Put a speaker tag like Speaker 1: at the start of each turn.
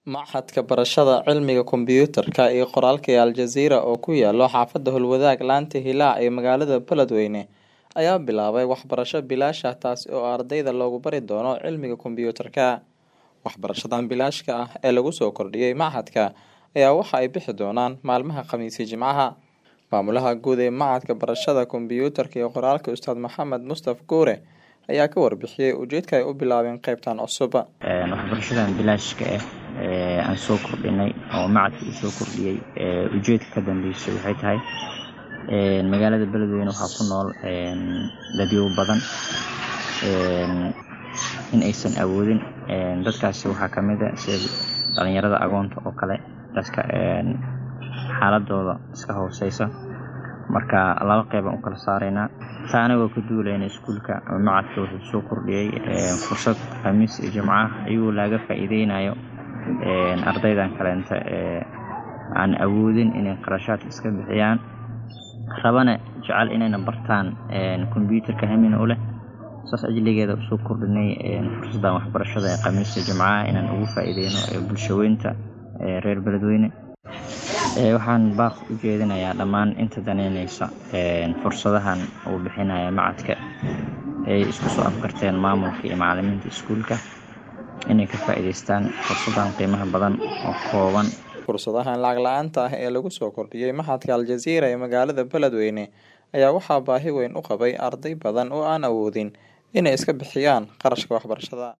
Speaker 1: Machadka Barashada Cilmiga Kombiyuutarka iyo Qoraalka ee Aljazeera oo ku yaala xaafadda Howlwadaag laanta Hilaac ee magaalada Beledweyne ayaa bilaabay waxbarasho bilaash ah taasi oo ardayda loogu bari doono cilmiga kombiyuutarka. Waxbarashadan bilaashka ah ee lagu soo kordhiyey machadka ayaa waxa ay bixi doonaan maalmaha Khamiis iyo Jimcaha. Maamulaha guud ee Machadka Barashada Kombiyuutarka iyo Qoraalka Ustaad Maxamed Mustaf Guure ayaa ka warbixiyey ujeedka ay u bilaabeen qaybtan cusub.
Speaker 2: Waxbarashadan bilaashka ah aan soo kordhinay oo machadka uu soo kordhiyey ujeedka ka dambeysay waxay tahay magaalada Beledweyne waxaa ku nool dadyo badan in aysan awoodin dadkaasi waxaa kamid ah sida dhalinyarada agoonta oo kale dadka xaaladooda iska hooseysa marka laba qayb aan u kala saarayna taana waa ku duulayna iskuulka ama machadka wuxuu soo kordhiyey fursad Khamiis iyo Jimcaha ayuu laga faa'iideynayo ardaydan kaleenta aan awoodin inay qarashaadka iska bixiyaan rabana jecel inay bartaan kombiyuutarka hamin u leh saas ajligeeda soo kordhinay fursadan waxbarashada ee Khamiis iyo Jimcaha inaan ugu faa'iideyno bulshadeynta reer Beledweyne. Waxaan baaq u jeedinayaa dhammaan inta daneynaysa fursadahan uu bixinayo machadka ay isku soo afkarteen maamulka iyo macallimiinta iskuulka inay ka faa'iideystaan fursadan qiimaha badan oo kooban.
Speaker 1: Fursadahan lacag la'aanta ah ee lagu soo kordhiyey Machadka Aljazeera ee magaalada Beledweyne ayaa waxaa baahi weyn u qabay arday badan oo aan awoodin inay iska bixiyaan qarashka waxbarashada.